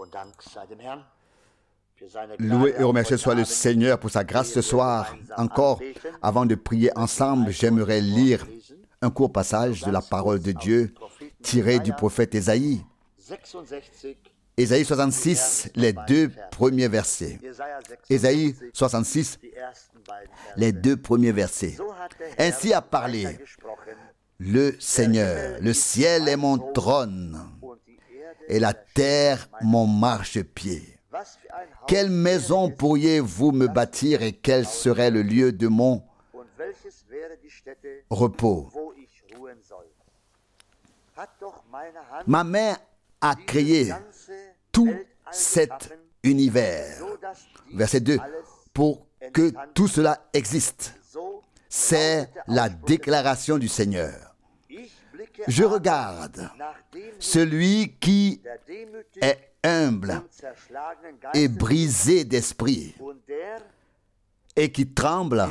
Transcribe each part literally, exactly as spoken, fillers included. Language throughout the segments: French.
Loué et remercié soit le Seigneur pour sa grâce ce soir. Encore, avant de prier ensemble, j'aimerais lire un court passage de la parole de Dieu tiré du prophète Ésaïe. Ésaïe soixante-six, les deux premiers versets. Ésaïe soixante-six, les deux premiers versets. Ainsi a parlé le Seigneur. Le ciel est mon trône et la terre mon marchepied. Quelle maison pourriez-vous me bâtir et quel serait le lieu de mon repos? Ma main a créé tout cet univers. Verset deux. Pour que tout cela existe. C'est la déclaration du Seigneur. Je regarde celui qui est humble et brisé d'esprit et qui tremble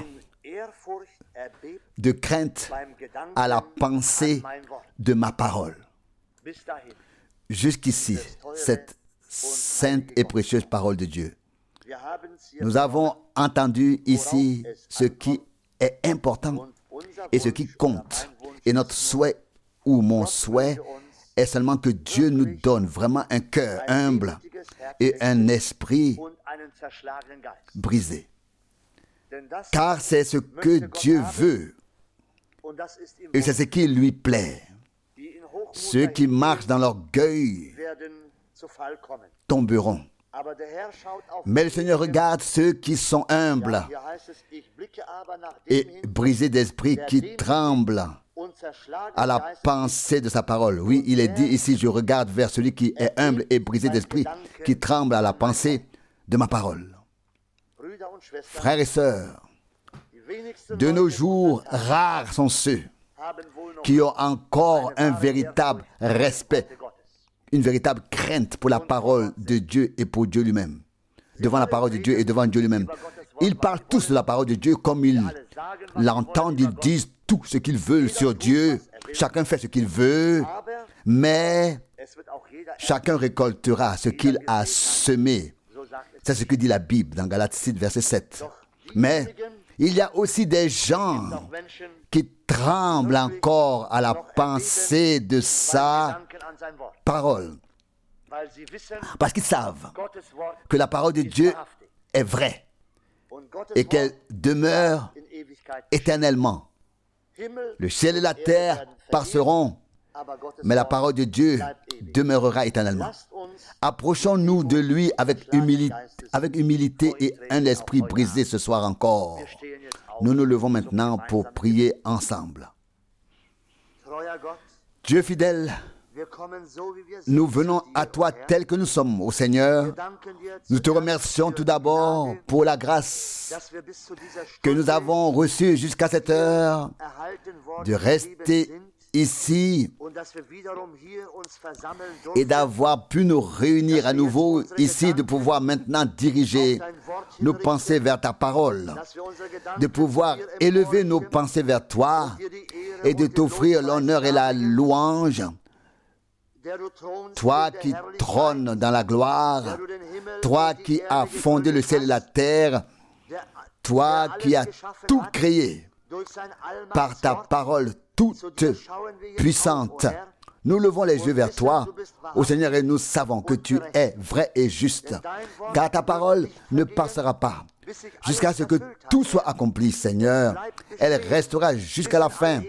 de crainte à la pensée de ma parole. Jusqu'ici, cette sainte et précieuse parole de Dieu. Nous avons entendu ici ce qui est important et ce qui compte. Et notre souhait, ou mon souhait, est seulement que Dieu nous donne vraiment un cœur humble et un esprit brisé. Car c'est ce que Dieu veut et c'est ce qui lui plaît. Ceux qui marchent dans l'orgueil tomberont. Mais le Seigneur regarde ceux qui sont humbles et brisés d'esprit, qui tremblent à la pensée de sa parole. Oui, il est dit ici, je regarde vers celui qui est humble et brisé d'esprit, qui tremble à la pensée de ma parole. Frères et sœurs, de nos jours, rares sont ceux qui ont encore un véritable respect, une véritable crainte pour la parole de Dieu et pour Dieu lui-même. Devant la parole de Dieu et devant Dieu lui-même. Ils parlent tous de la parole de Dieu comme ils l'entendent, ils disent tout ce qu'ils veulent sur Dieu. Chacun fait ce qu'il veut, mais chacun récoltera ce qu'il a semé. C'est ce que dit la Bible dans Galates six, verset sept. Mais il y a aussi des gens qui tremblent encore à la pensée de sa parole. Parce qu'ils savent que la parole de Dieu est vraie et qu'elle demeure éternellement. Le ciel et la terre passeront, mais la parole de Dieu demeurera éternellement. Approchons-nous de lui avec humilité, avec humilité et un esprit brisé ce soir encore. Nous nous levons maintenant pour prier ensemble. Dieu fidèle, nous venons à toi tel que nous sommes, ô Seigneur. Nous te remercions tout d'abord pour la grâce que nous avons reçue jusqu'à cette heure de rester ici et d'avoir pu nous réunir à nouveau ici, de pouvoir maintenant diriger nos pensées vers ta parole, de pouvoir élever nos pensées vers toi et de t'offrir l'honneur et la louange. Toi qui trônes dans la gloire, toi qui as fondé le ciel et la terre, toi qui as tout créé par ta parole toute puissante. Nous levons les yeux vers toi, ô Seigneur, et nous savons que tu es vrai et juste, car ta parole ne passera pas jusqu'à ce que tout soit accompli, Seigneur. Elle restera jusqu'à la fin,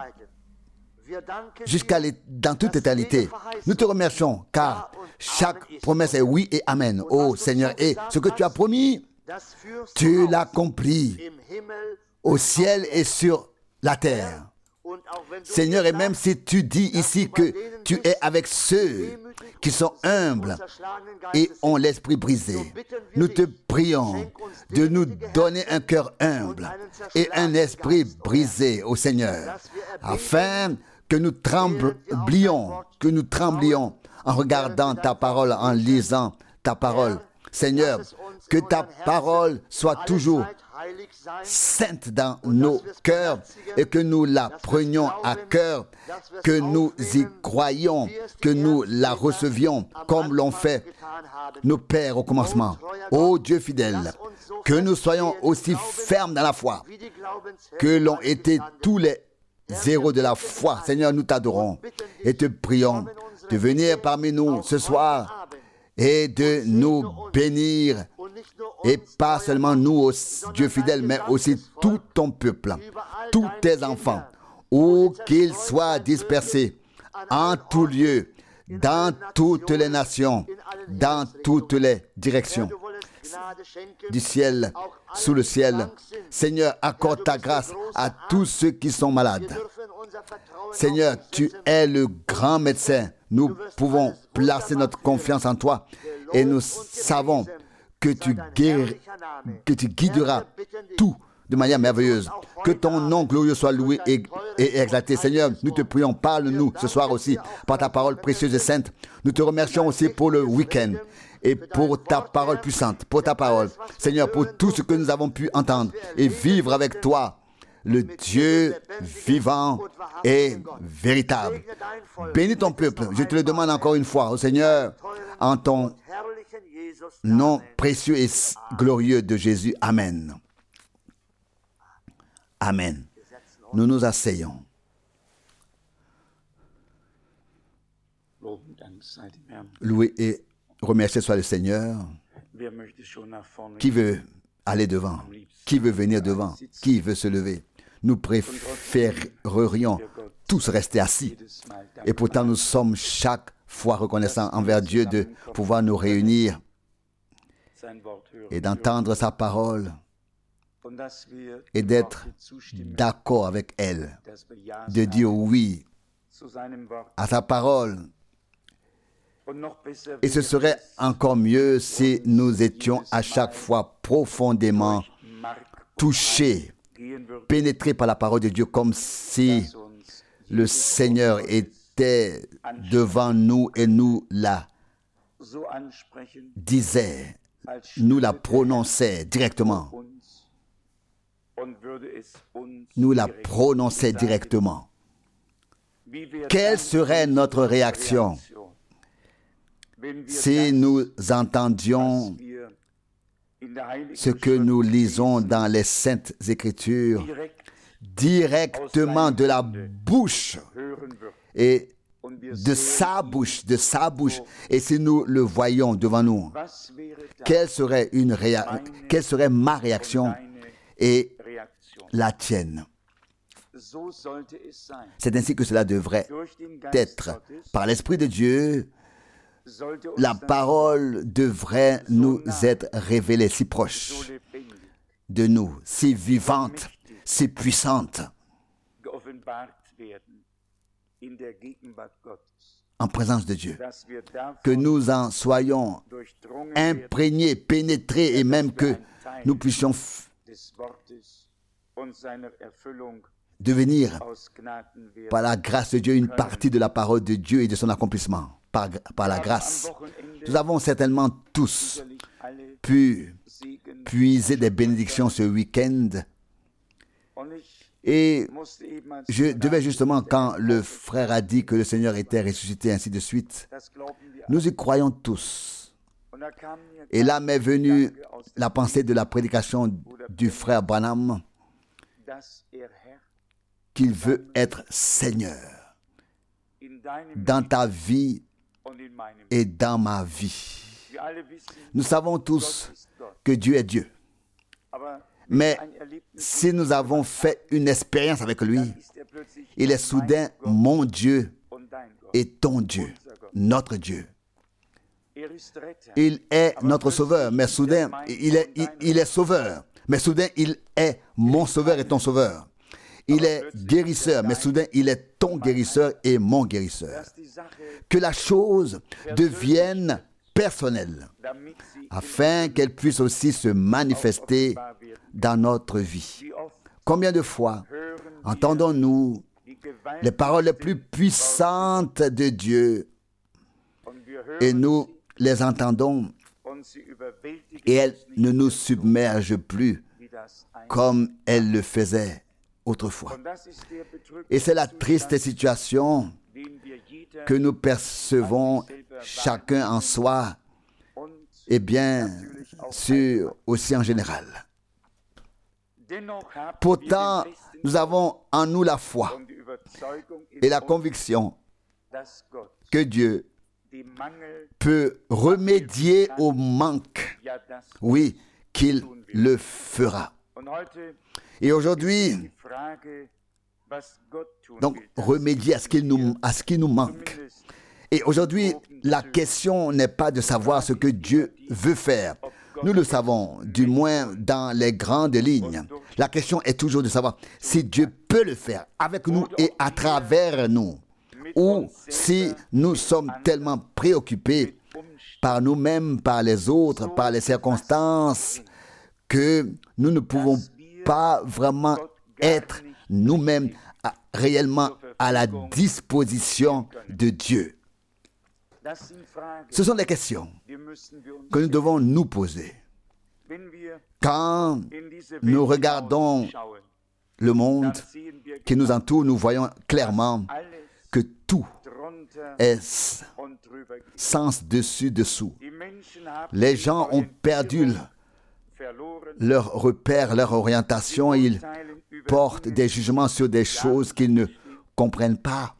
jusqu'à dans toute éternité. Nous te remercions, car chaque promesse est oui et amen, ô Seigneur. Et ce que tu as promis, tu l'accomplis au ciel et sur la terre. Seigneur, et même si tu dis ici que tu es avec ceux qui sont humbles et ont l'esprit brisé, nous te prions de nous donner un cœur humble et un esprit brisé au Seigneur, afin que nous tremblions, que nous tremblions en regardant ta parole, en lisant ta parole. Seigneur, que ta parole soit toujours sainte dans nos cœurs et que nous la prenions à cœur, que nous y croyions, que nous la recevions comme l'ont fait nos pères au commencement. Ô Dieu fidèle, que nous soyons aussi fermes dans la foi que l'ont été tous les héros de la foi. Seigneur, nous t'adorons et te prions de venir parmi nous ce soir et de nous bénir. Et pas seulement nous, Dieu fidèle, mais aussi tout ton peuple, tous tes enfants, où qu'ils soient dispersés, en tout lieu, dans toutes les nations, dans toutes les directions du ciel, sous le ciel. Seigneur, accorde ta grâce à tous ceux qui sont malades. Seigneur, tu es le grand médecin. Nous pouvons placer notre confiance en toi et nous savons que tu, guérir, que tu guideras tout de manière merveilleuse. Que ton nom glorieux soit loué et, et exalté. Seigneur, nous te prions, parle-nous ce soir aussi par ta parole précieuse et sainte. Nous te remercions aussi pour le week-end et pour ta parole puissante, pour ta parole. Seigneur, pour tout ce que nous avons pu entendre et vivre avec toi, le Dieu vivant et véritable. Bénis ton peuple. Je te le demande encore une fois, au Seigneur, en ton nom précieux et glorieux de Jésus. Amen. Amen. Nous nous asseyons. Loué et remercié soit le Seigneur. Qui veut aller devant? Qui veut venir devant? Qui veut se lever? Nous préférerions tous rester assis. Et pourtant, nous sommes chaque fois reconnaissants envers Dieu de pouvoir nous réunir et d'entendre sa parole et d'être d'accord avec elle, de dire oui à sa parole. Et ce serait encore mieux si nous étions à chaque fois profondément touchés, pénétrés par la parole de Dieu, comme si le Seigneur était devant nous et nous la disait, nous la prononçait directement. Nous la prononçait directement. Quelle serait notre réaction si nous entendions ce que nous lisons dans les Saintes Écritures directement de la bouche et de sa bouche, de sa bouche, et si nous le voyons devant nous, quelle serait, une réa- quelle serait ma réaction et la tienne? C'est ainsi que cela devrait être. Par l'Esprit de Dieu, la parole devrait nous être révélée si proche de nous, si vivante, si puissante, en présence de Dieu, que nous en soyons imprégnés, pénétrés, et même que nous puissions f- devenir, par la grâce de Dieu, une partie de la parole de Dieu et de son accomplissement, par, par la grâce. Nous avons certainement tous pu puiser des bénédictions ce week-end. Et je devais justement, quand le frère a dit que le Seigneur était ressuscité, ainsi de suite, nous y croyons tous. Et là m'est venue la pensée de la prédication du frère Branham, qu'il veut être Seigneur dans ta vie et dans ma vie. Nous savons tous que Dieu est Dieu. Mais si nous avons fait une expérience avec lui, il est soudain mon Dieu et ton Dieu, notre Dieu. Il est notre sauveur, mais soudain, il est, il, il est sauveur. Mais soudain, il est mon sauveur et ton sauveur. Il est guérisseur, mais soudain, il est ton guérisseur et mon guérisseur. Que la chose devienne personnelle, afin qu'elle puisse aussi se manifester dans notre vie. Combien de fois entendons-nous les paroles les plus puissantes de Dieu et nous les entendons et elles ne nous submergent plus comme elle le faisait autrefois. Et c'est la triste situation que nous percevons chacun en soi et bien sûr aussi en général. Pourtant, nous avons en nous la foi et la conviction que Dieu peut remédier au manque. Oui, qu'il le fera. Et aujourd'hui, donc remédier à ce qu'il nous, à ce qui nous manque. Et aujourd'hui, la question n'est pas de savoir ce que Dieu veut faire. Nous le savons, du moins dans les grandes lignes. La question est toujours de savoir si Dieu peut le faire avec nous et à travers nous. Ou si nous sommes tellement préoccupés par nous-mêmes, par les autres, par les circonstances, que nous ne pouvons pas vraiment être nous-mêmes réellement à la disposition de Dieu. Ce sont des questions que nous devons nous poser. Quand nous regardons le monde qui nous entoure, nous voyons clairement que tout est sens dessus dessous. Les gens ont perdu leur repère, leur orientation. Ils portent des jugements sur des choses qu'ils ne comprennent pas.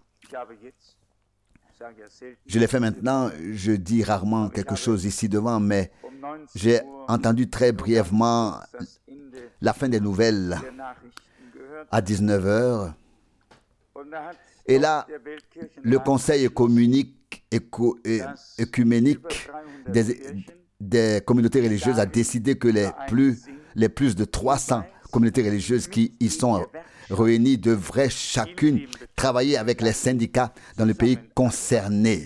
Je l'ai fait maintenant, je dis rarement quelque chose ici devant, mais j'ai entendu très brièvement la fin des nouvelles à dix-neuf heures. Et là, le conseil écuménique, éco, écuménique des, des communautés religieuses a décidé que les plus, les plus de trois cents communautés religieuses qui y sont réunies devraient chacune travailler avec les syndicats dans le pays concerné.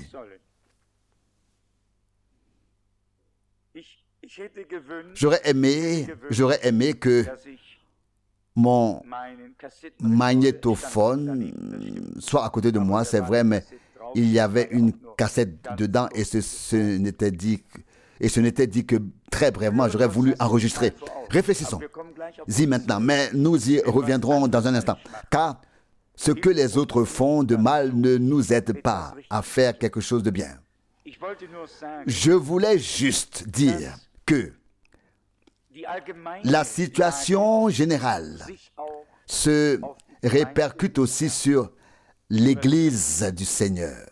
J'aurais aimé, j'aurais aimé que mon magnétophone soit à côté de moi, c'est vrai, mais il y avait une cassette dedans et ce, ce n'était dit, et ce n'était dit que très brièvement, j'aurais voulu enregistrer. Réfléchissons-y maintenant, mais nous y reviendrons dans un instant. Car ce que les autres font de mal ne nous aide pas à faire quelque chose de bien. Je voulais juste dire que la situation générale se répercute aussi sur l'Église du Seigneur.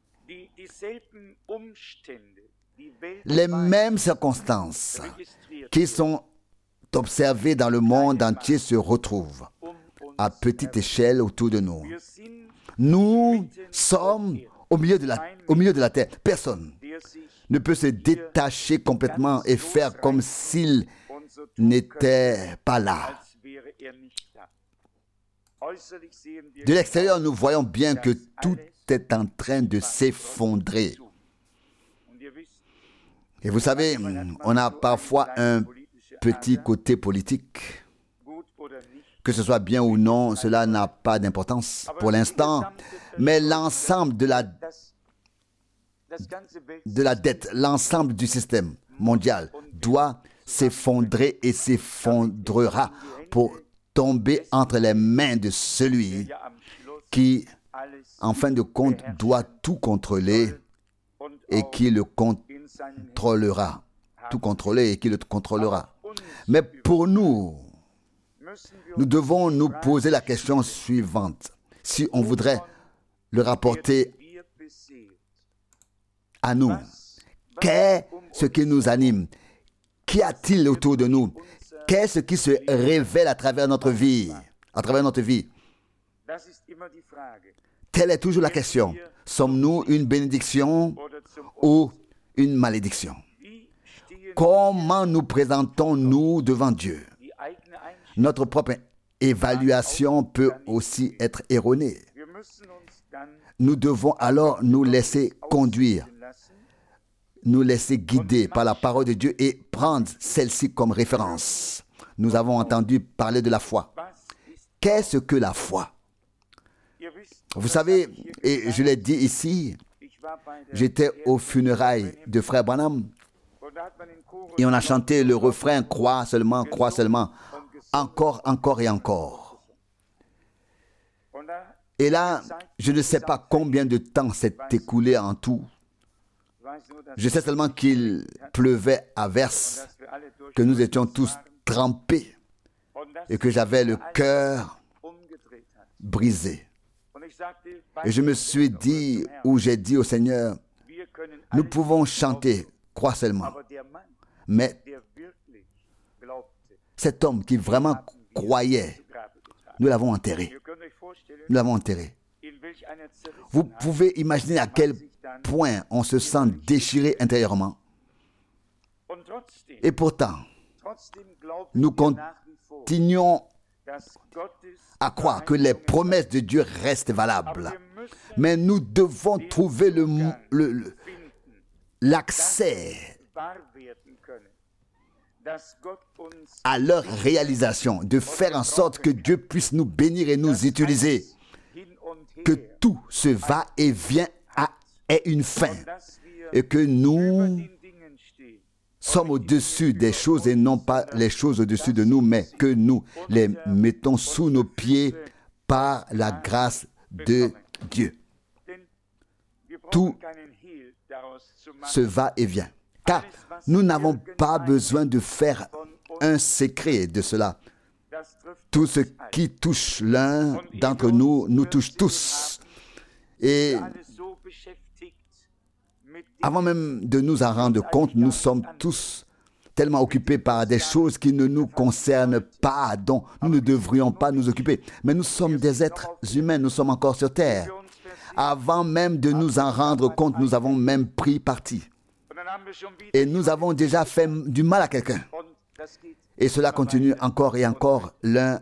Les mêmes circonstances qui sont observées dans le monde entier se retrouvent à petite échelle autour de nous. Nous sommes au milieu de la, au milieu de la terre. Personne ne peut se détacher complètement et faire comme s'il n'était pas là. De l'extérieur, nous voyons bien que tout est en train de s'effondrer. Et vous savez, on a parfois un petit côté politique. Que ce soit bien ou non, cela n'a pas d'importance pour l'instant. Mais l'ensemble de la, de la dette, l'ensemble du système mondial doit s'effondrer et s'effondrera pour tomber entre les mains de celui qui, en fin de compte, doit tout contrôler et qui le contrôlera. Tout contrôler et qui le contrôlera. Mais pour nous, nous devons nous poser la question suivante. Si on voudrait le rapporter à nous, qu'est-ce qui nous anime? Qu'y a-t-il autour de nous? Qu'est-ce qui se révèle à travers notre vie? À travers notre vie. Telle est toujours la question. Sommes-nous une bénédiction ou une malédiction? Comment nous présentons-nous devant Dieu? Notre propre évaluation peut aussi être erronée. Nous devons alors nous laisser conduire, nous laisser guider par la parole de Dieu et prendre celle-ci comme référence. Nous avons entendu parler de la foi. Qu'est-ce que la foi? Vous savez, et je l'ai dit ici, j'étais aux funérailles de Frère Branham et on a chanté le refrain « Crois seulement, crois seulement ». encore, encore et encore. Et là, je ne sais pas combien de temps s'est écoulé en tout. Je sais seulement qu'il pleuvait à verse, que nous étions tous trempés et que j'avais le cœur brisé. Et je me suis dit, ou j'ai dit au Seigneur, nous pouvons chanter, crois seulement. Mais cet homme qui vraiment croyait, nous l'avons enterré. Nous l'avons enterré. Vous pouvez imaginer à quel point on se sent déchiré intérieurement. Et pourtant, nous continuons à croire que les promesses de Dieu restent valables. Mais nous devons trouver le, le, le, l'accès à leur réalisation, de faire en sorte que Dieu puisse nous bénir et nous utiliser, que tout ce va-et-vient ait une fin, et que nous sommes au-dessus des choses et non pas les choses au-dessus de nous, mais que nous les mettons sous nos pieds par la grâce de Dieu. Tout ce va-et-vient. Car nous n'avons pas besoin de faire un secret de cela. Tout ce qui touche l'un d'entre nous, nous touche tous. Et avant même de nous en rendre compte, nous sommes tous tellement occupés par des choses qui ne nous concernent pas, dont nous ne devrions pas nous occuper. Mais nous sommes des êtres humains, nous sommes encore sur terre. Avant même de nous en rendre compte, nous avons même pris parti. Et nous avons déjà fait du mal à quelqu'un. Et cela continue encore et encore, l'un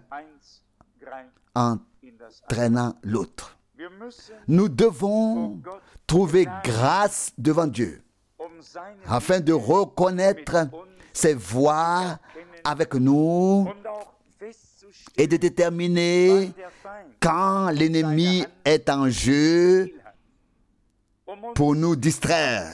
entraînant l'autre. Nous devons trouver grâce devant Dieu afin de reconnaître ses voies avec nous et de déterminer quand l'ennemi est en jeu pour nous distraire,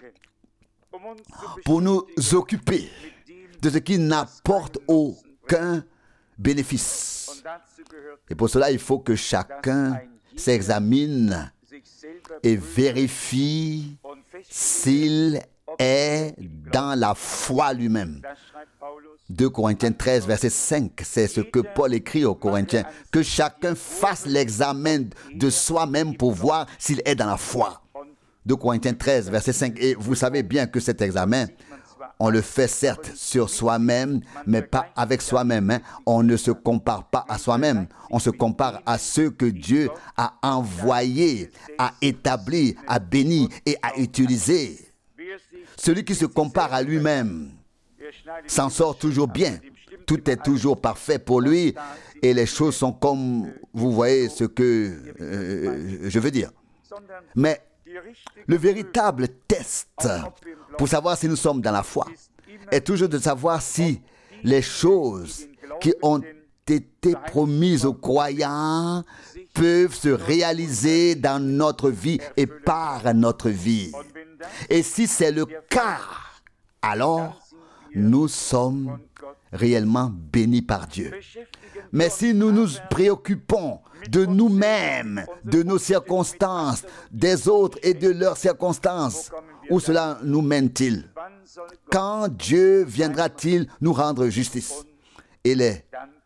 pour nous occuper de ce qui n'apporte aucun bénéfice. Et pour cela, il faut que chacun s'examine et vérifie s'il est dans la foi lui-même. deux Corinthiens treize, verset cinq, c'est ce que Paul écrit aux Corinthiens. Que chacun fasse l'examen de soi-même pour voir s'il est dans la foi. deux Corinthiens treize, verset cinq. Et vous savez bien que cet examen, on le fait certes sur soi-même, mais pas avec soi-même. Hein. On ne se compare pas à soi-même. On se compare à ceux que Dieu a envoyés, a établis, a bénis et a utilisés. Celui qui se compare à lui-même s'en sort toujours bien. Tout est toujours parfait pour lui et les choses sont comme vous voyez ce que euh, je veux dire. Mais le véritable test pour savoir si nous sommes dans la foi est toujours de savoir si les choses qui ont été promises aux croyants peuvent se réaliser dans notre vie et par notre vie. Et si c'est le cas, alors nous sommes réellement bénis par Dieu. Mais si nous nous préoccupons de nous-mêmes, de nos circonstances, des autres et de leurs circonstances, où cela nous mène-t-il? Quand Dieu viendra-t-il nous rendre justice? Et les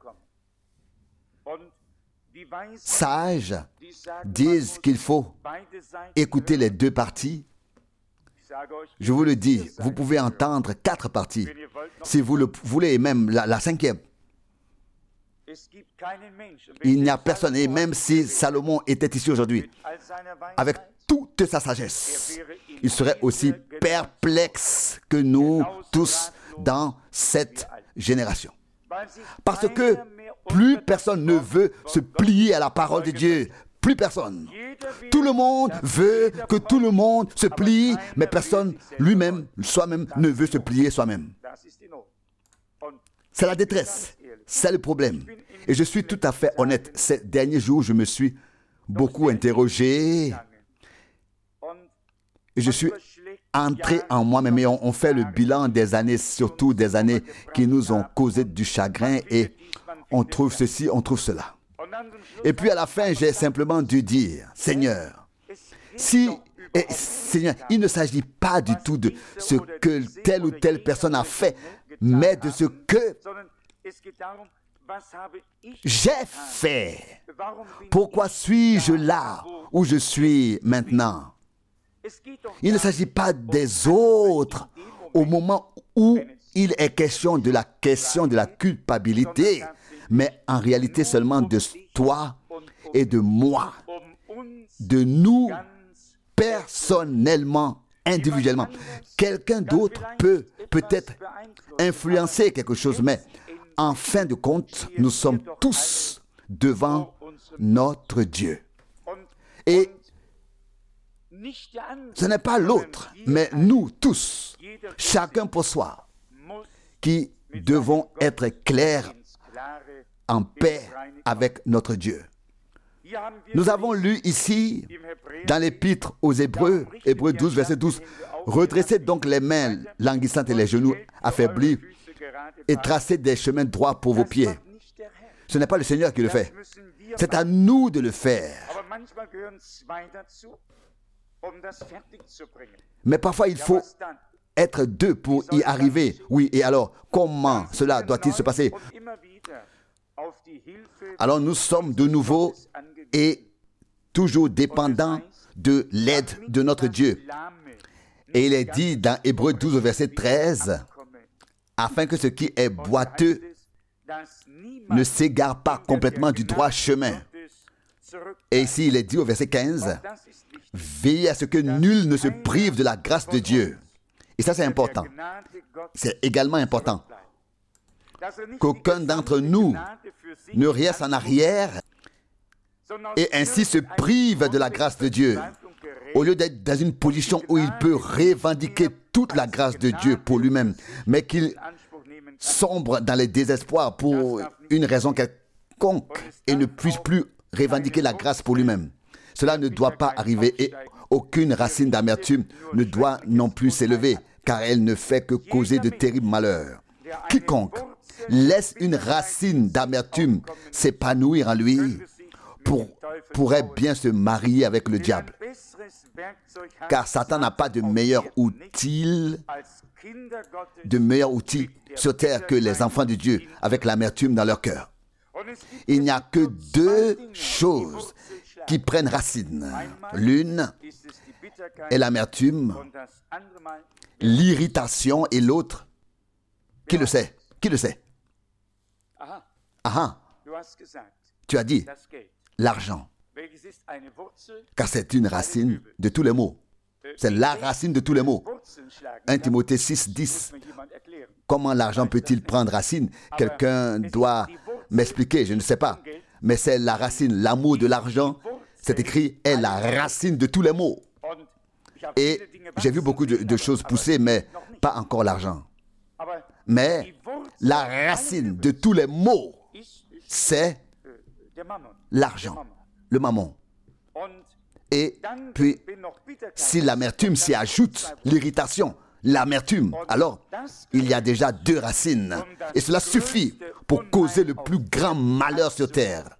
sages disent qu'il faut écouter les deux parties. Je vous le dis, vous pouvez entendre quatre parties, si vous le voulez, et même la, la cinquième. Il n'y a personne, et même si Salomon était ici aujourd'hui, avec toute sa sagesse, il serait aussi perplexe que nous tous dans cette génération. Parce que plus personne ne veut se plier à la parole de Dieu. Plus personne. Tout le monde veut que tout le monde se plie, mais personne lui-même, soi-même, ne veut se plier soi-même. C'est la détresse. C'est le problème. Et je suis tout à fait honnête. Ces derniers jours, je me suis beaucoup interrogé. Et je suis entrer en moi-même et on, on fait le bilan des années, surtout des années qui nous ont causé du chagrin et on trouve ceci, on trouve cela. Et puis à la fin, j'ai simplement dû dire, Seigneur, si, et, Seigneur, il ne s'agit pas du tout de ce que telle ou telle personne a fait, mais de ce que j'ai fait. Pourquoi suis-je là où je suis maintenant? Il ne s'agit pas des autres au moment où il est question de la question de la culpabilité, mais en réalité seulement de toi et de moi, de nous personnellement, individuellement. Quelqu'un d'autre peut peut-être influencer quelque chose, mais en fin de compte, nous sommes tous devant notre Dieu. Et ce n'est pas l'autre, mais nous tous, chacun pour soi, qui devons être clairs, en paix avec notre Dieu. Nous avons lu ici, dans l'épître aux Hébreux, Hébreux douze, verset douze, « Redressez donc les mains languissantes et les genoux affaiblis et tracez des chemins droits pour vos pieds. » Ce n'est pas le Seigneur qui le fait. C'est à nous de le faire. Mais parfois, il faut être deux pour y arriver. Oui, et alors, comment cela doit-il se passer? Alors, nous sommes de nouveau et toujours dépendants de l'aide de notre Dieu. Et il est dit dans Hébreux douze, verset treize, « Afin que ce qui est boiteux ne s'égare pas complètement du droit chemin. » Et ici, il est dit au verset quinze, « Veillez à ce que nul ne se prive de la grâce de Dieu. » Et ça, c'est important. C'est également important. Qu'aucun d'entre nous ne reste en arrière et ainsi se prive de la grâce de Dieu. Au lieu d'être dans une position où il peut revendiquer toute la grâce de Dieu pour lui-même, mais qu'il sombre dans les désespoirs pour une raison quelconque et ne puisse plus revendiquer la grâce pour lui-même. Cela ne doit pas arriver et aucune racine d'amertume ne doit non plus s'élever, car elle ne fait que causer de terribles malheurs. Quiconque laisse une racine d'amertume s'épanouir en lui pour, pourrait bien se marier avec le diable. Car Satan n'a pas de meilleur outil, de meilleur outil sur terre que les enfants de Dieu avec l'amertume dans leur cœur. Il n'y a que deux choses qui prennent racine. L'une est l'amertume, l'irritation, et l'autre, qui le sait? Qui le sait? Ah, tu as dit l'argent, car c'est une racine de tous les maux. C'est la racine de tous les maux. un Timothée six, dix. Comment l'argent peut-il prendre racine? Quelqu'un doit m'expliquer, je ne sais pas. Mais c'est la racine, l'amour de l'argent, c'est écrit, est la racine de tous les maux. Et j'ai vu beaucoup de, de choses pousser, mais pas encore l'argent. Mais la racine de tous les maux, c'est l'argent, le mammon. Et puis, si l'amertume s'y ajoute, l'irritation, l'amertume, alors il y a déjà deux racines. Et cela suffit pour causer le plus grand malheur sur terre.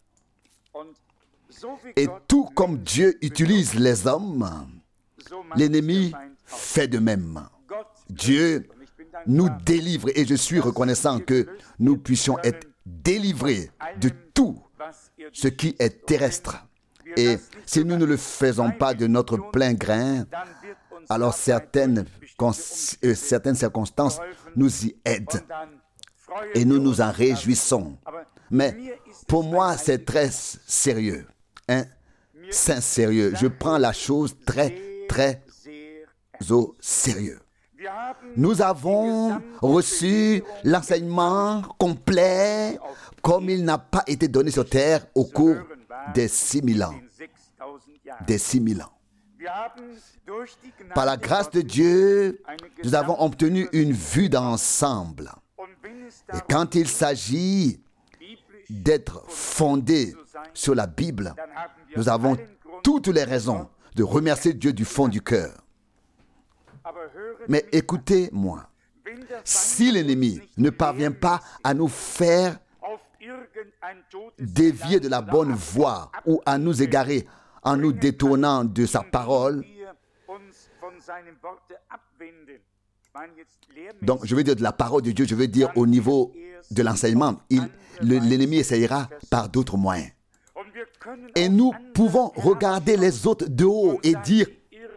Et tout comme Dieu utilise les hommes, l'ennemi fait de même. Dieu nous délivre et je suis reconnaissant que nous puissions être délivrés de tout ce qui est terrestre. Et si nous ne le faisons pas de notre plein grain, alors certaines, euh, certaines circonstances nous y aident et nous nous en réjouissons. Mais pour moi, c'est très sérieux. Hein? C'est sérieux. Je prends la chose très, très au sérieux. Nous avons reçu l'enseignement complet comme il n'a pas été donné sur terre au cours des six mille ans. Des six mille ans. Par la grâce de Dieu, nous avons obtenu une vue d'ensemble. Et quand il s'agit d'être fondé sur la Bible, nous avons toutes les raisons de remercier Dieu du fond du cœur. Mais écoutez-moi, si l'ennemi ne parvient pas à nous faire dévier de la bonne voie ou à nous égarer en nous détournant de sa parole, donc je veux dire de la parole de Dieu, je veux dire au niveau de l'enseignement, il, le, l'ennemi essayera par d'autres moyens. Et nous pouvons regarder les autres de haut et dire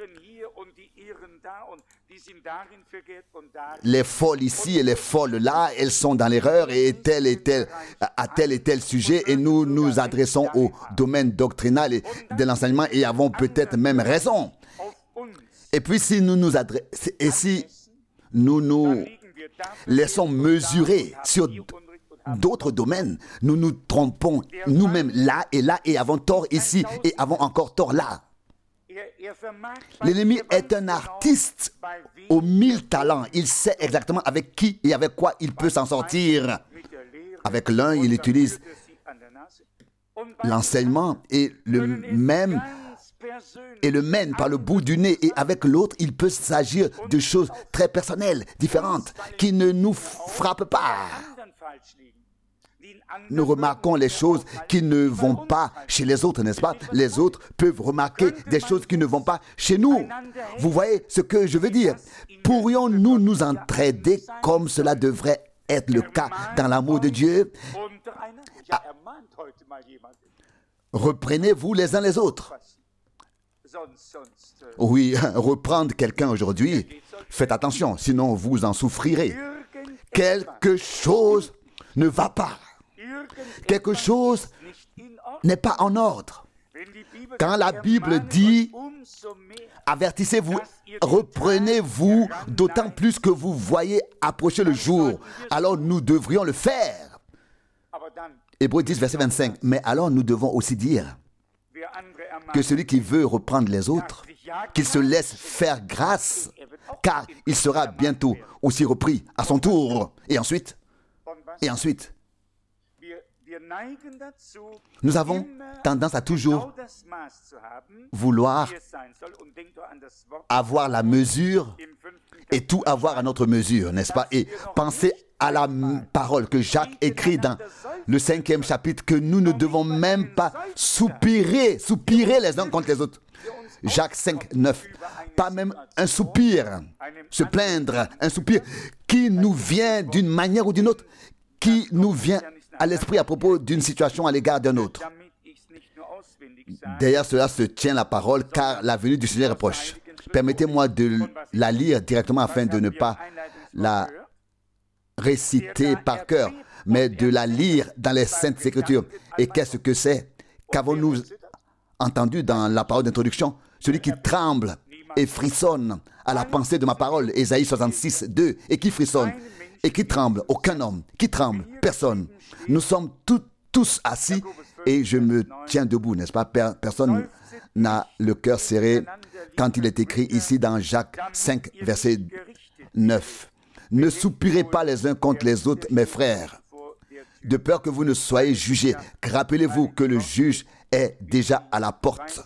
les folles ici et les folles là, elles sont dans l'erreur et tel et tel à tel et tel sujet, et nous nous adressons au domaine doctrinal et de l'enseignement et avons peut-être même raison. Et puis si nous nous adressons et si nous nous laissons mesurer sur d'autres domaines, nous nous trompons nous-mêmes là et là et avons tort ici et avons encore tort là. L'ennemi est un artiste aux mille talents. Il sait exactement avec qui et avec quoi il peut s'en sortir. Avec l'un, il utilise l'enseignement et le même et le mène par le bout du nez. Et avec l'autre, il peut s'agir de choses très personnelles, différentes, qui ne nous frappent pas. Nous remarquons les choses qui ne vont pas chez les autres, n'est-ce pas? Les autres peuvent remarquer des choses qui ne vont pas chez nous. Vous voyez ce que je veux dire? Pourrions-nous nous entraider comme cela devrait être le cas dans l'amour de Dieu? Ah, reprenez-vous les uns les autres. Oui, reprendre quelqu'un aujourd'hui, faites attention, sinon vous en souffrirez. Quelque chose ne va pas. Quelque chose n'est pas en ordre. Quand la Bible dit « Avertissez-vous, reprenez-vous, d'autant plus que vous voyez approcher le jour, alors nous devrions le faire. » Hébreux dix, verset vingt-cinq. Mais alors nous devons aussi dire que celui qui veut reprendre les autres, qu'il se laisse faire grâce, car il sera bientôt aussi repris à son tour. Et ensuite, et ensuite, nous avons tendance à toujours vouloir avoir la mesure et tout avoir à notre mesure, n'est-ce pas? Et penser à la parole que Jacques écrit dans le cinquième chapitre, que nous ne devons même pas soupirer, soupirer les uns contre les autres. Jacques cinq, neuf. Pas même un soupir, se plaindre, un soupir qui nous vient d'une manière ou d'une autre, qui nous vient à l'esprit à propos d'une situation à l'égard d'un autre. Derrière cela se tient la parole, car la venue du Seigneur est proche. Permettez-moi de la lire directement afin de ne pas la réciter par cœur, mais de la lire dans les Saintes Écritures. Et qu'est-ce que c'est? Qu'avons-nous entendu dans la parole d'introduction? Celui qui tremble et frissonne à la pensée de ma parole, Ésaïe soixante-six, deux, et qui frissonne et qui tremble, aucun homme, qui tremble, personne. Nous sommes tout, tous assis et je me tiens debout, n'est-ce pas? Personne n'a le cœur serré quand il est écrit ici dans Jacques cinq, verset neuf. Ne soupirez pas les uns contre les autres, mes frères, de peur que vous ne soyez jugés. Rappelez-vous que le juge est déjà à la porte.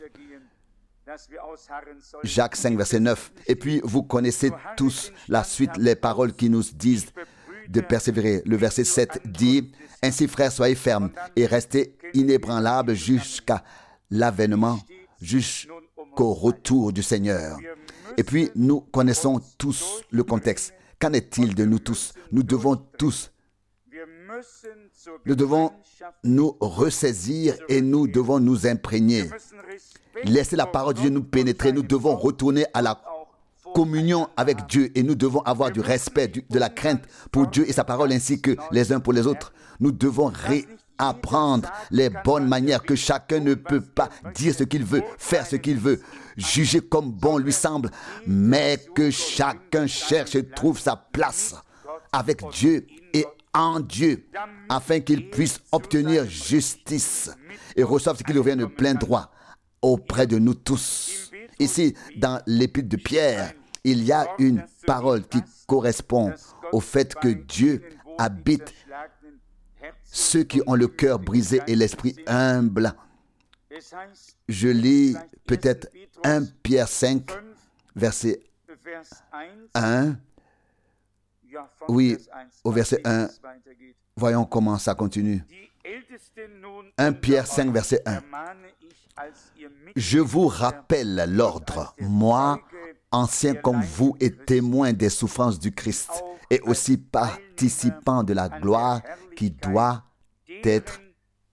Jacques cinq, verset neuf. Et puis, vous connaissez tous la suite, les paroles qui nous disent de persévérer. Le verset sept dit, « Ainsi, frères, soyez fermes et restez inébranlables jusqu'à l'avènement, jusqu'au retour du Seigneur. » Et puis, nous connaissons tous le contexte. Qu'en est-il de nous tous? Nous devons tous, nous devons nous ressaisir et nous devons nous imprégner. Laissez la parole de Dieu nous pénétrer. Nous devons retourner à la communion avec Dieu et nous devons avoir du respect, du, de la crainte pour Dieu et sa parole ainsi que les uns pour les autres. Nous devons réapprendre les bonnes manières, que chacun ne peut pas dire ce qu'il veut, faire ce qu'il veut, juger comme bon lui semble, mais que chacun cherche et trouve sa place avec Dieu et en Dieu, afin qu'il puisse obtenir justice et reçoive ce qui lui revient de plein droit auprès de nous tous. Ici, dans l'épître de Pierre, il y a une parole qui correspond au fait que Dieu habite ceux qui ont le cœur brisé et l'esprit humble. Je lis peut-être premier Pierre cinq, verset un, oui, au verset un, voyons comment ça continue. un Pierre cinq, verset un. Je vous rappelle l'ordre, moi, ancien comme vous et témoin des souffrances du Christ, et aussi participant de la gloire qui doit être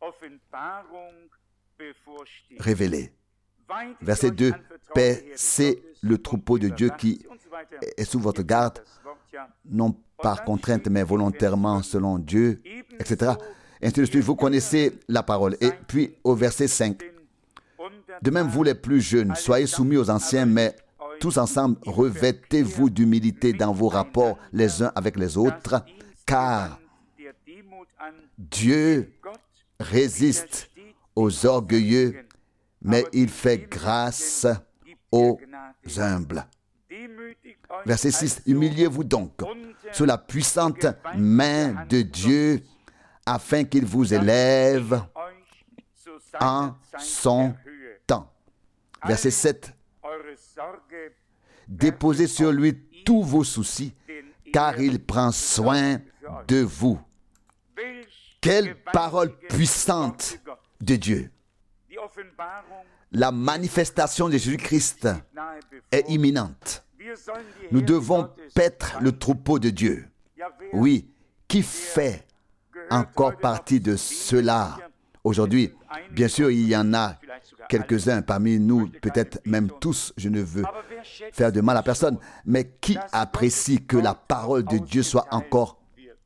révélée. Verset deux, paissez le troupeau de Dieu qui est sous votre garde, non par contrainte, mais volontairement selon Dieu, et cetera. Ainsi de suite, vous connaissez la parole. Et puis au verset cinq, de même vous les plus jeunes, soyez soumis aux anciens, mais tous ensemble revêtez-vous d'humilité dans vos rapports les uns avec les autres, car Dieu résiste aux orgueilleux, mais il fait grâce aux humbles. Verset six, humiliez-vous donc sous la puissante main de Dieu, afin qu'il vous élève en son temps. Verset sept, déposez sur lui tous vos soucis, car il prend soin de vous. Quelle parole puissante de Dieu! La manifestation de Jésus-Christ est imminente. Nous devons paître le troupeau de Dieu. Oui, qui fait encore partie de cela aujourd'hui? Bien sûr, il y en a quelques-uns parmi nous, peut-être même tous, je ne veux faire de mal à personne, mais qui apprécie que la parole de Dieu soit encore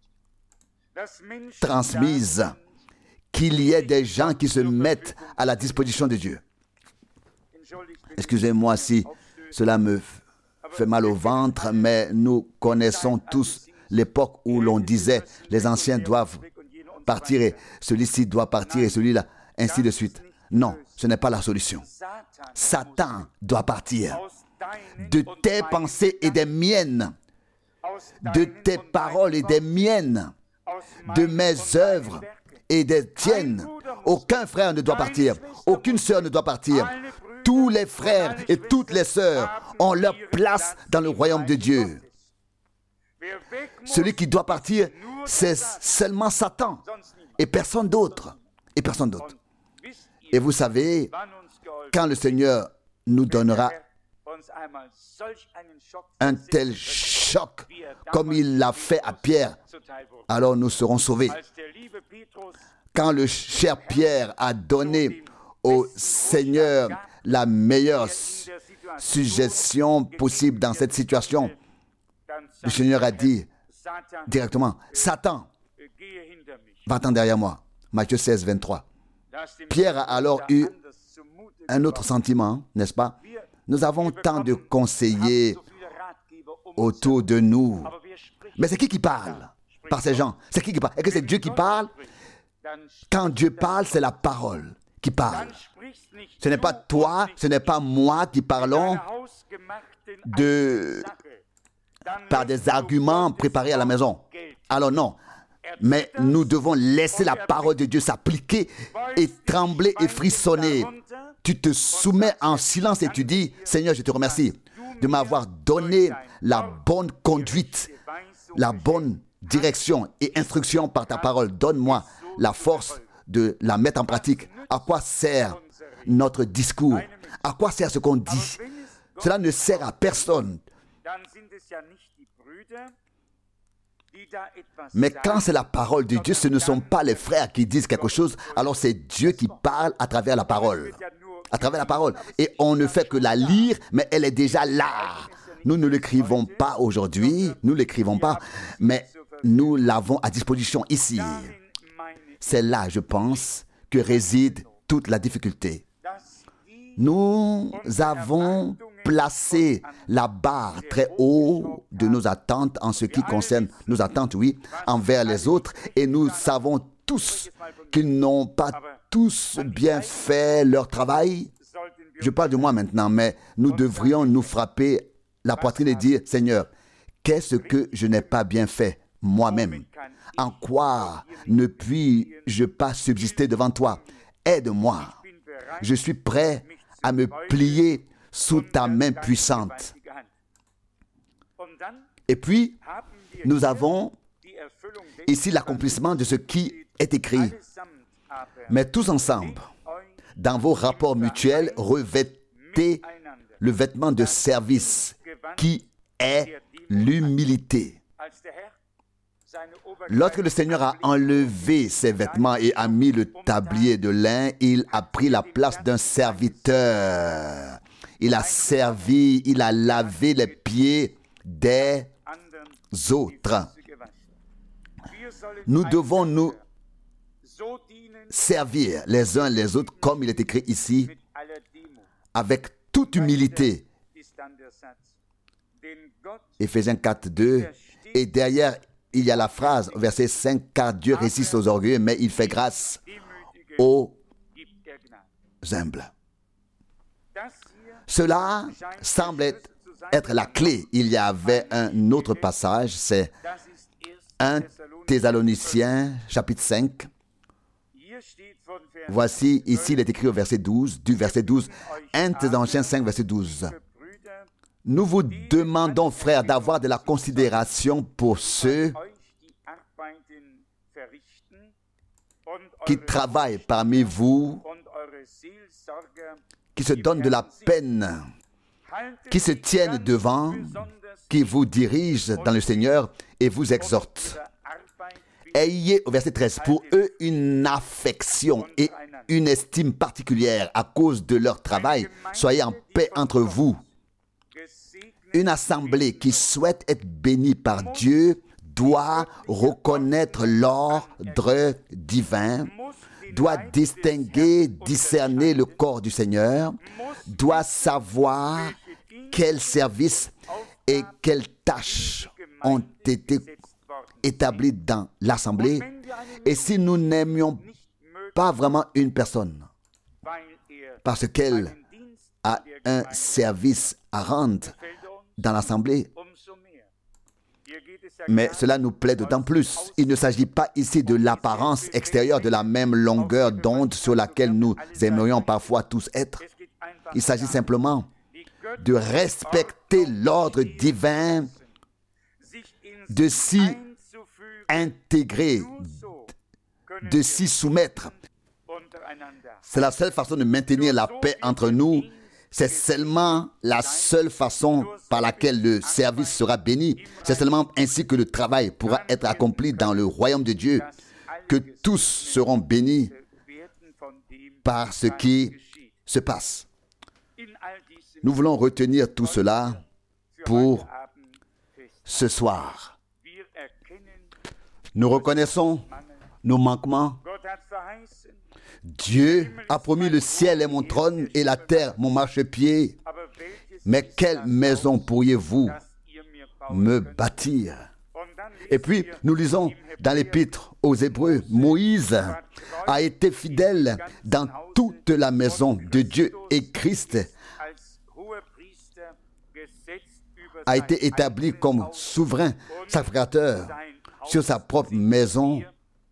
transmise, qu'il y ait des gens qui se mettent à la disposition de Dieu. Excusez-moi si cela me fait mal au ventre, mais nous connaissons tous l'époque où l'on disait les anciens doivent partir et celui-ci doit partir et celui-là, ainsi de suite. Non, ce n'est pas la solution. Satan doit partir de tes pensées et des miennes, de tes paroles et des miennes, de mes œuvres et des tiennes. Aucun frère ne doit partir, aucune sœur ne doit partir. Tous les frères et toutes les sœurs ont leur place dans le royaume de Dieu. Celui qui doit partir, c'est seulement Satan et personne d'autre. Et personne d'autre. Et vous savez, quand le Seigneur nous donnera un tel choc comme il l'a fait à Pierre, alors nous serons sauvés. Quand le cher Pierre a donné au Seigneur la meilleure suggestion possible dans cette situation, le Seigneur a dit directement, Satan, va-t'en derrière moi. Matthieu seize, vingt-trois. Pierre a alors eu un autre sentiment, n'est-ce pas? Nous avons tant de conseillers autour de nous. Mais c'est qui qui parle par ces gens? C'est qui qui parle? Est-ce que c'est Dieu qui parle? Quand Dieu parle, c'est la parole qui parle. Ce n'est pas toi, ce n'est pas moi qui parlons de, par des arguments préparés à la maison. Alors non, mais nous devons laisser la parole de Dieu s'appliquer et trembler et frissonner. Tu te soumets en silence et tu dis, Seigneur, je te remercie de m'avoir donné la bonne conduite, la bonne direction et instruction par ta parole. Donne-moi la force de la mettre en pratique. À quoi sert notre discours? À quoi sert ce qu'on dit? Cela ne sert à personne. Mais quand c'est la parole de Dieu, ce ne sont pas les frères qui disent quelque chose, alors c'est Dieu qui parle à travers la parole. À travers la parole. Et on ne fait que la lire, mais elle est déjà là. Nous ne l'écrivons pas aujourd'hui, nous ne l'écrivons pas, mais nous l'avons à disposition ici. C'est là, je pense, que réside toute la difficulté. Nous avons placé la barre très haut de nos attentes en ce qui concerne nos attentes, oui, envers les autres. Et nous savons tous qu'ils n'ont pas tous bien fait leur travail. Je parle de moi maintenant, mais nous devrions nous frapper la poitrine et dire, Seigneur, qu'est-ce que je n'ai pas bien fait moi-même? En quoi ne puis-je pas subsister devant toi? Aide-moi. Je suis prêt à me plier sous ta main puissante. Et puis, nous avons ici l'accomplissement de ce qui est écrit. Mais tous ensemble, dans vos rapports mutuels, revêtez le vêtement de service qui est l'humilité. Lorsque le Seigneur a enlevé ses vêtements et a mis le tablier de lin, il a pris la place d'un serviteur. Il a servi, il a lavé les pieds des autres. Nous devons nous servir les uns les autres, comme il est écrit ici, avec toute humilité. Éphésiens quatre, deux. Et derrière, il y a la phrase, verset cinq, car Dieu résiste aux orgueilleux, mais il fait grâce aux humbles. Cela semble être, être la clé. Il y avait un autre passage, c'est premier Thessaloniciens, chapitre cinq. Voici, ici, il est écrit au verset douze, du verset douze, premier Thessaloniciens cinq, verset douze. Nous vous demandons, frères, d'avoir de la considération pour ceux qui travaillent parmi vous, qui se donnent de la peine, qui se tiennent devant, qui vous dirigent dans le Seigneur et vous exhortent. Ayez, au verset treize, pour eux une affection et une estime particulière à cause de leur travail. Soyez en paix entre vous. Une assemblée qui souhaite être bénie par Dieu doit reconnaître l'ordre divin, doit distinguer, discerner le corps du Seigneur, doit savoir quels services et quelles tâches ont été établies dans l'assemblée. Et si nous n'aimions pas vraiment une personne, parce qu'elle a un service à rendre dans l'assemblée, mais cela nous plaît d'autant plus. Il ne s'agit pas ici de l'apparence extérieure de la même longueur d'onde sur laquelle nous aimerions parfois tous être. Il s'agit simplement de respecter l'ordre divin, de s'y intégrer, de s'y soumettre. C'est la seule façon de maintenir la paix entre nous. C'est seulement la seule façon par laquelle le service sera béni. C'est seulement ainsi que le travail pourra être accompli dans le royaume de Dieu, que tous seront bénis par ce qui se passe. Nous voulons retenir tout cela pour ce soir. Nous reconnaissons nos manquements. Dieu a promis le ciel est mon trône et la terre mon marchepied. Mais quelle maison pourriez-vous me bâtir? Et puis, nous lisons dans l'Épître aux Hébreux, Moïse a été fidèle dans toute la maison de Dieu et Christ a été établi comme souverain sacrificateur sur sa propre maison.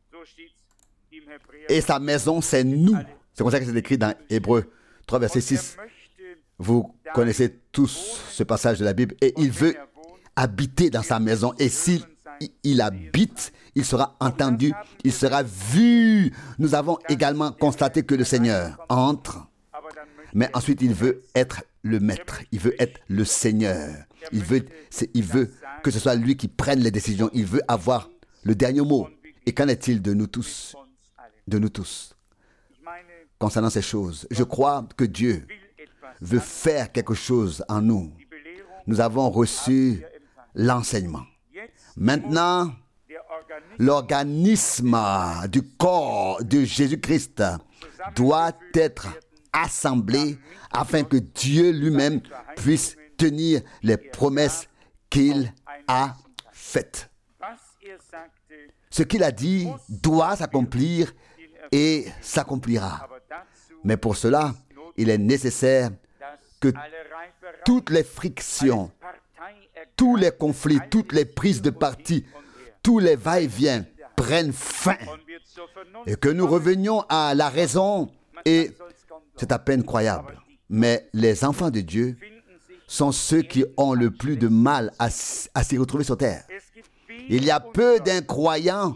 Et sa maison, c'est nous. C'est comme ça que c'est écrit dans Hébreux trois, verset six. Vous connaissez tous ce passage de la Bible. Et il veut habiter dans sa maison. Et s'il il habite, il sera entendu, il sera vu. Nous avons également constaté que le Seigneur entre. Mais ensuite, il veut être le maître. Il veut être le Seigneur. Il veut, il veut que ce soit lui qui prenne les décisions. Il veut avoir le dernier mot. Et qu'en est-il de nous tous? De nous tous. Concernant ces choses, je crois que Dieu veut faire quelque chose en nous. Nous avons reçu l'enseignement. Maintenant, l'organisme du corps de Jésus-Christ doit être assemblé afin que Dieu lui-même puisse tenir les promesses qu'il a faites. Ce qu'il a dit doit s'accomplir et s'accomplira. Mais pour cela, il est nécessaire que toutes les frictions, tous les conflits, toutes les prises de parti, tous les va-et-vient prennent fin et que nous revenions à la raison. Et c'est à peine croyable. Mais les enfants de Dieu sont ceux qui ont le plus de mal à, à s'y retrouver sur terre. Il y a peu d'incroyants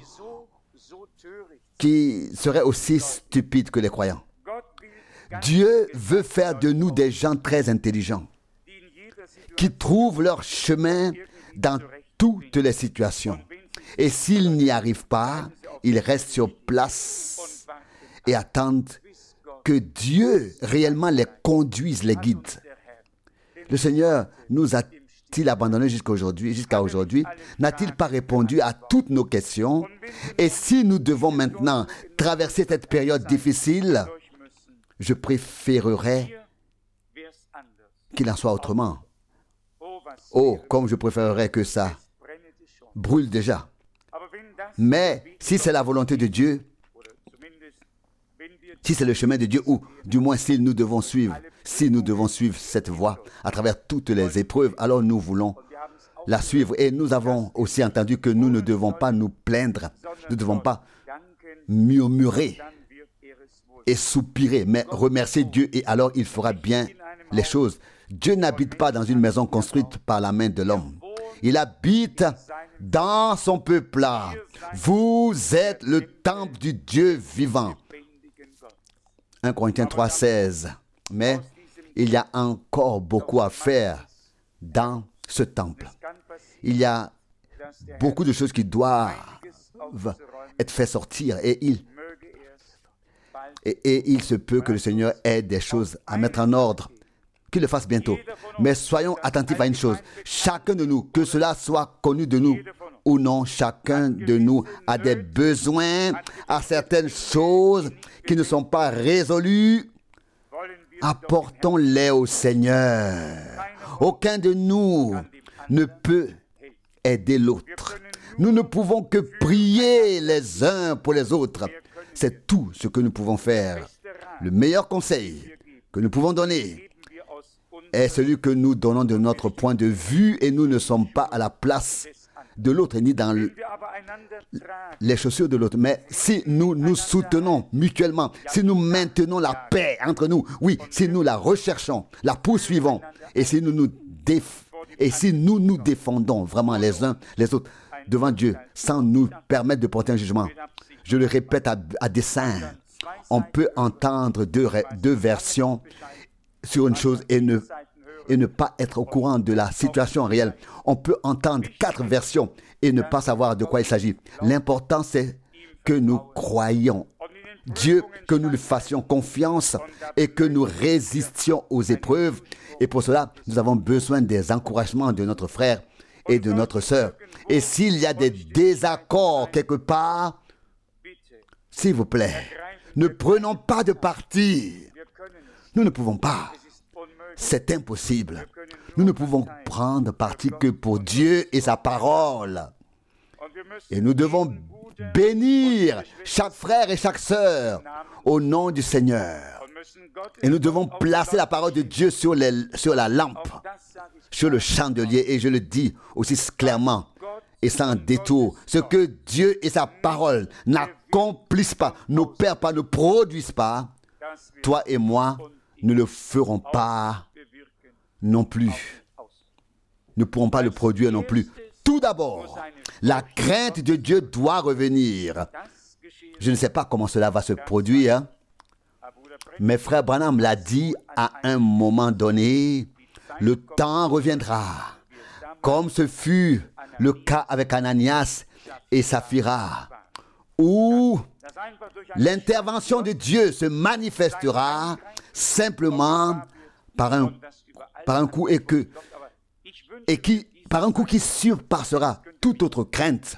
qui seraient aussi stupides que les croyants. Dieu veut faire de nous des gens très intelligents, qui trouvent leur chemin dans toutes les situations. Et s'ils n'y arrivent pas, ils restent sur place et attendent que Dieu réellement les conduise, les guide. Le Seigneur nous a-t-il abandonnés jusqu'à aujourd'hui, jusqu'à aujourd'hui? N'a-t-il pas répondu à toutes nos questions? Et si nous devons maintenant traverser cette période difficile, je préférerais qu'il en soit autrement. Oh, comme je préférerais que ça brûle déjà. Mais si c'est la volonté de Dieu, si c'est le chemin de Dieu, ou du moins si nous devons suivre, si nous devons suivre cette voie à travers toutes les épreuves, alors nous voulons la suivre. Et nous avons aussi entendu que nous ne devons pas nous plaindre, nous ne devons pas murmurer et soupirer, mais remercier Dieu, et alors il fera bien les choses. Dieu n'habite pas dans une maison construite par la main de l'homme. Il habite dans son peuple. Vous êtes le temple du Dieu vivant. un Corinthiens trois, seize. Mais il y a encore beaucoup à faire dans ce temple. Il y a beaucoup de choses qui doivent être faites sortir, et il, et, et il se peut que le Seigneur ait des choses à mettre en ordre, qu'il le fasse bientôt. Mais soyons attentifs à une chose. Chacun de nous, que cela soit connu de nous ou non, chacun de nous a des besoins, à certaines choses qui ne sont pas résolues. Apportons-les au Seigneur. Aucun de nous ne peut aider l'autre. Nous ne pouvons que prier les uns pour les autres. C'est tout ce que nous pouvons faire. Le meilleur conseil que nous pouvons donner est celui que nous donnons de notre point de vue, et nous ne sommes pas à la place de l'autre, ni dans le, les chaussures de l'autre. Mais si nous nous soutenons mutuellement, si nous maintenons la paix entre nous, oui, si nous la recherchons, la poursuivons, et si nous nous, déf- et si nous, nous défendons vraiment les uns les autres devant Dieu, sans nous permettre de porter un jugement, je le répète à, à dessein, on peut entendre deux, deux versions sur une chose et ne, et ne pas être au courant de la situation réelle. On peut entendre quatre versions et ne pas savoir de quoi il s'agit. L'important, c'est que nous croyions Dieu, que nous lui fassions confiance et que nous résistions aux épreuves. Et pour cela, nous avons besoin des encouragements de notre frère et de notre sœur. Et s'il y a des désaccords quelque part, s'il vous plaît, ne prenons pas de parti. Nous ne pouvons pas. C'est impossible. Nous ne pouvons prendre parti que pour Dieu et sa parole. Et nous devons bénir chaque frère et chaque sœur au nom du Seigneur. Et nous devons placer la parole de Dieu sur, les, sur la lampe, sur le chandelier. Et je le dis aussi clairement et sans détour. Ce que Dieu et sa parole n'accomplissent pas, n'opèrent pas, ne produisent pas, toi et moi, ne le ferons pas non plus. Nous ne pourrons pas le produire non plus. Tout d'abord, la crainte de Dieu doit revenir. Je ne sais pas comment cela va se produire, mais frère Branham l'a dit à un moment donné, le temps reviendra, comme ce fut le cas avec Ananias et Saphira, où l'intervention de Dieu se manifestera simplement par un, par un coup et, que, et qui, par un coup qui surpassera toute autre crainte.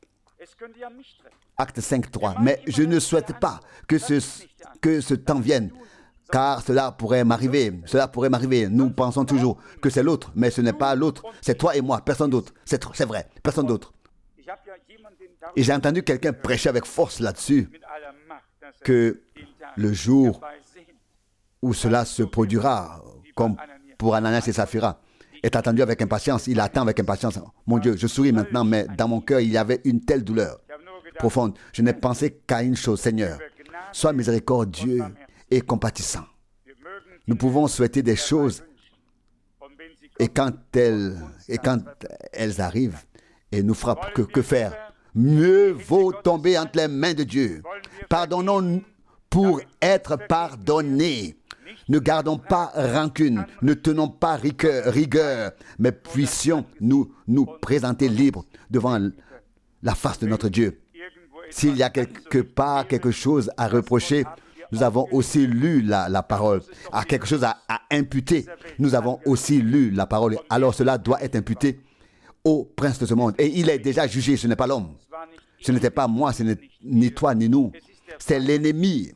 Acte cinq, trois. Mais je ne souhaite pas que ce, que ce temps vienne, car cela pourrait m'arriver. Cela pourrait m'arriver. Nous pensons toujours que c'est l'autre, mais ce n'est pas l'autre. C'est toi et moi, personne d'autre. C'est, c'est vrai, personne d'autre. Et j'ai entendu quelqu'un prêcher avec force là-dessus, que le jour où cela se produira, comme pour Ananias et Saphira, est attendu avec impatience. Il attend avec impatience. Mon Dieu, je souris maintenant, mais dans mon cœur, il y avait une telle douleur profonde. Je n'ai pensé qu'à une chose, Seigneur, sois miséricordieux et compatissant. Nous pouvons souhaiter des choses, Et quand elles, et quand elles arrivent et nous frappent, que, que faire? Mieux vaut tomber entre les mains de Dieu. Pardonnons pour être pardonnés. Ne gardons pas rancune, ne tenons pas rigueur, rigueur mais puissions nous nous présenter libres devant la face de notre Dieu. S'il y a quelque part quelque chose à reprocher, nous avons aussi lu la, la parole. À quelque chose à, à imputer, nous avons aussi lu la parole. Alors cela doit être imputé au prince de ce monde. Et il est déjà jugé, ce n'est pas l'homme. Ce n'était pas moi, ce n'est ni toi ni nous. C'est l'ennemi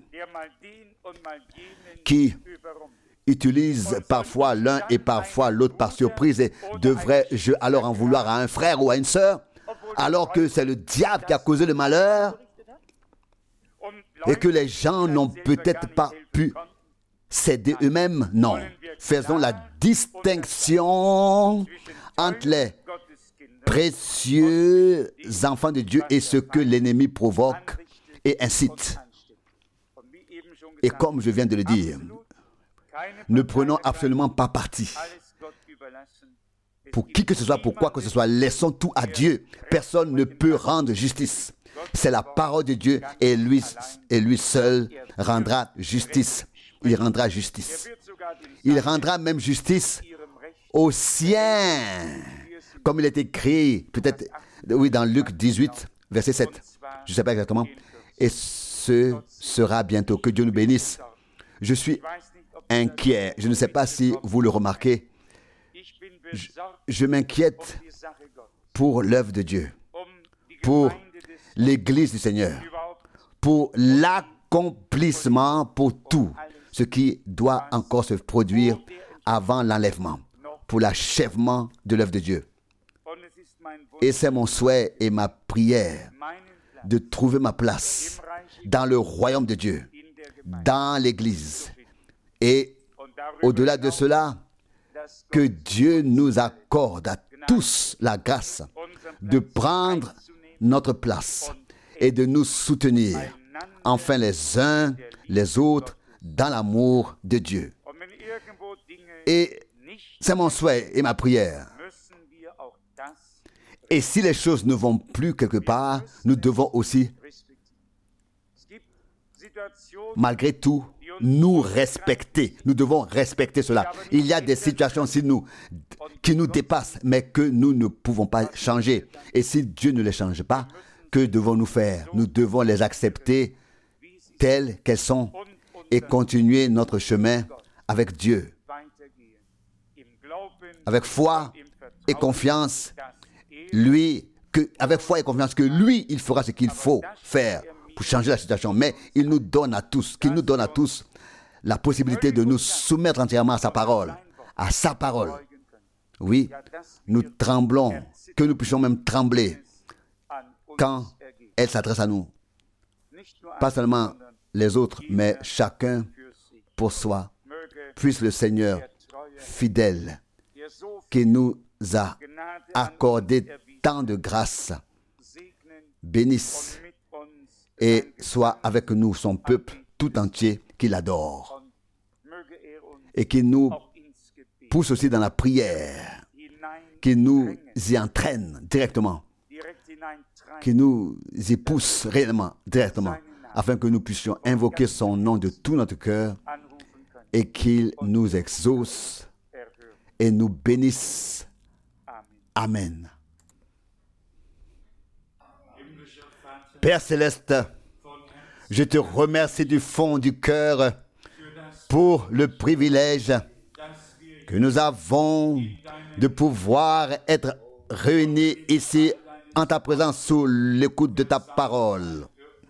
qui utilise parfois l'un et parfois l'autre par surprise. Et devrais-je alors en vouloir à un frère ou à une sœur, alors que c'est le diable qui a causé le malheur et que les gens n'ont peut-être pas pu s'aider eux-mêmes? Non. Faisons la distinction entre les précieux enfants de Dieu et ce que l'ennemi provoque et incite. Et comme je viens de le dire, ne prenons absolument pas parti pour qui que ce soit, pour quoi que ce soit. Laissons tout à Dieu. Personne ne peut rendre justice. C'est la parole de Dieu et lui, et lui seul rendra justice. Il rendra justice. Il rendra même justice aux siens. Comme il est écrit, peut-être, oui, dans Luc dix-huit, verset sept. Je ne sais pas exactement. Et ce sera bientôt. Que Dieu nous bénisse. Je suis inquiet. Je ne sais pas si vous le remarquez. Je, je m'inquiète pour l'œuvre de Dieu, pour l'Église du Seigneur, pour l'accomplissement, pour tout ce qui doit encore se produire avant l'enlèvement, pour l'achèvement de l'œuvre de Dieu. Et c'est mon souhait et ma prière de trouver ma place dans le royaume de Dieu, dans l'Église. Et au-delà de cela, que Dieu nous accorde à tous la grâce de prendre notre place et de nous soutenir, enfin les uns les autres, dans l'amour de Dieu. Et c'est mon souhait et ma prière. Et si les choses ne vont plus quelque part, nous devons aussi, malgré tout, nous respecter. Nous devons respecter cela. Il y a des situations si nous, qui nous dépassent, mais que nous ne pouvons pas changer. Et si Dieu ne les change pas, que devons-nous faire? Nous devons les accepter telles qu'elles sont et continuer notre chemin avec Dieu. Avec foi et confiance, lui, que, avec foi et confiance que lui, il fera ce qu'il faut faire pour changer la situation. Mais il nous donne à tous, qu'il nous donne à tous la possibilité de nous soumettre entièrement à sa parole, à sa parole. Oui, nous tremblons, que nous puissions même trembler quand elle s'adresse à nous. Pas seulement les autres, mais chacun pour soi. Puisse le Seigneur fidèle, qui nous a accordé tant de grâce, bénisse et soit avec nous, son peuple tout entier qui l'adore. Et qui nous pousse aussi dans la prière, qui nous y entraîne directement, qui nous y pousse réellement, directement, afin que nous puissions invoquer son nom de tout notre cœur et qu'il nous exauce et nous bénisse. Amen. Père céleste, je te remercie du fond du cœur pour le privilège que nous avons de pouvoir être réunis ici en ta présence sous l'écoute de ta parole.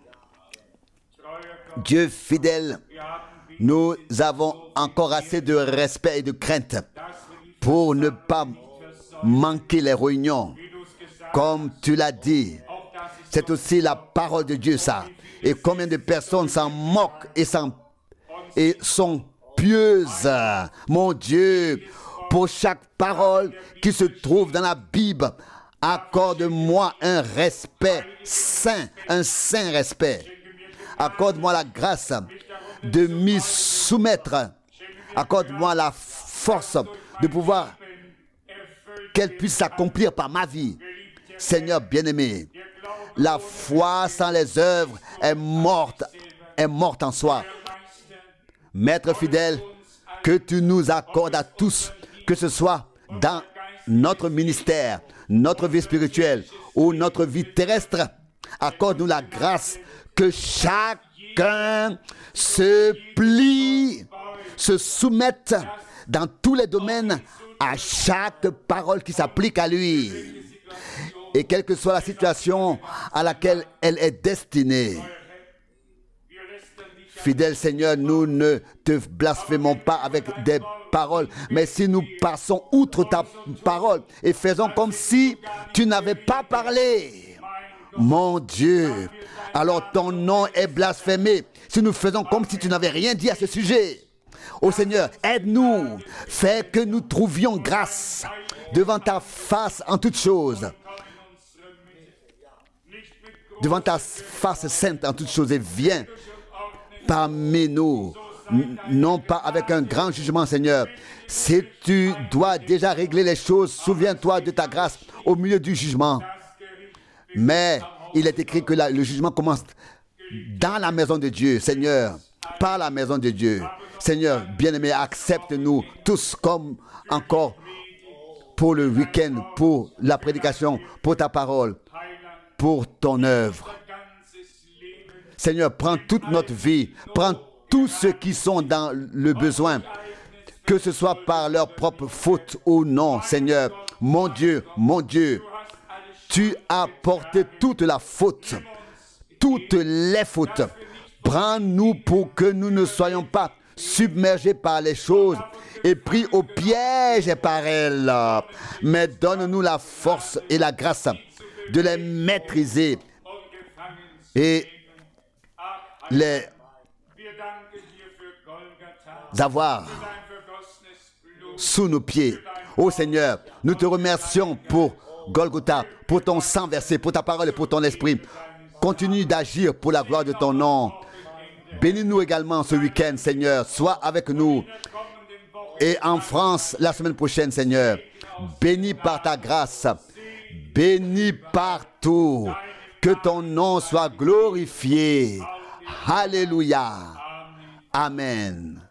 Dieu fidèle, nous avons encore assez de respect et de crainte pour ne pas manquer les réunions. Comme tu l'as dit, c'est aussi la parole de Dieu, ça. Et combien de personnes s'en moquent et, s'en, et sont pieuses. Mon Dieu, pour chaque parole qui se trouve dans la Bible, accorde-moi un respect saint, un saint respect. Accorde-moi la grâce de m'y soumettre. Accorde-moi la force de pouvoir qu'elle puisse s'accomplir par ma vie. Seigneur bien-aimé, la foi sans les œuvres est morte, est morte en soi. Maître fidèle, que tu nous accordes à tous, que ce soit dans notre ministère, notre vie spirituelle ou notre vie terrestre, accorde-nous la grâce que chacun se plie, se soumette dans tous les domaines à chaque parole qui s'applique à lui. Et quelle que soit la situation à laquelle elle est destinée. Fidèle Seigneur, nous ne te blasphémons pas avec des paroles, mais si nous passons outre ta parole et faisons comme si tu n'avais pas parlé, mon Dieu, alors ton nom est blasphémé. Si nous faisons comme si tu n'avais rien dit à ce sujet, ô Seigneur, aide-nous, fais que nous trouvions grâce devant ta face en toutes choses. Devant ta face sainte en toutes choses, et viens parmi nous, non pas avec un grand jugement, Seigneur. Si tu dois déjà régler les choses, souviens-toi de ta grâce au milieu du jugement. Mais il est écrit que la, le jugement commence dans la maison de Dieu, Seigneur, par la maison de Dieu. Seigneur, bien-aimé, accepte-nous tous comme encore pour le week-end, pour la prédication, pour ta parole, pour ton œuvre. Seigneur, prends toute notre vie, prends tous ceux qui sont dans le besoin, que ce soit par leur propre faute ou non, Seigneur. Mon Dieu, mon Dieu, tu as porté toute la faute, toutes les fautes. Prends-nous pour que nous ne soyons pas submergés par les choses et pris au piège par elles. Mais donne-nous la force et la grâce de les maîtriser et les avoir sous nos pieds. Ô Seigneur, nous te remercions pour Golgotha, pour ton sang versé, pour ta parole et pour ton esprit. Continue d'agir pour la gloire de ton nom. Bénis-nous également ce week-end, Seigneur. Sois avec nous. Et en France, la semaine prochaine, Seigneur. Bénis par ta grâce. Bénis partout. Que ton nom soit glorifié. Alléluia. Amen.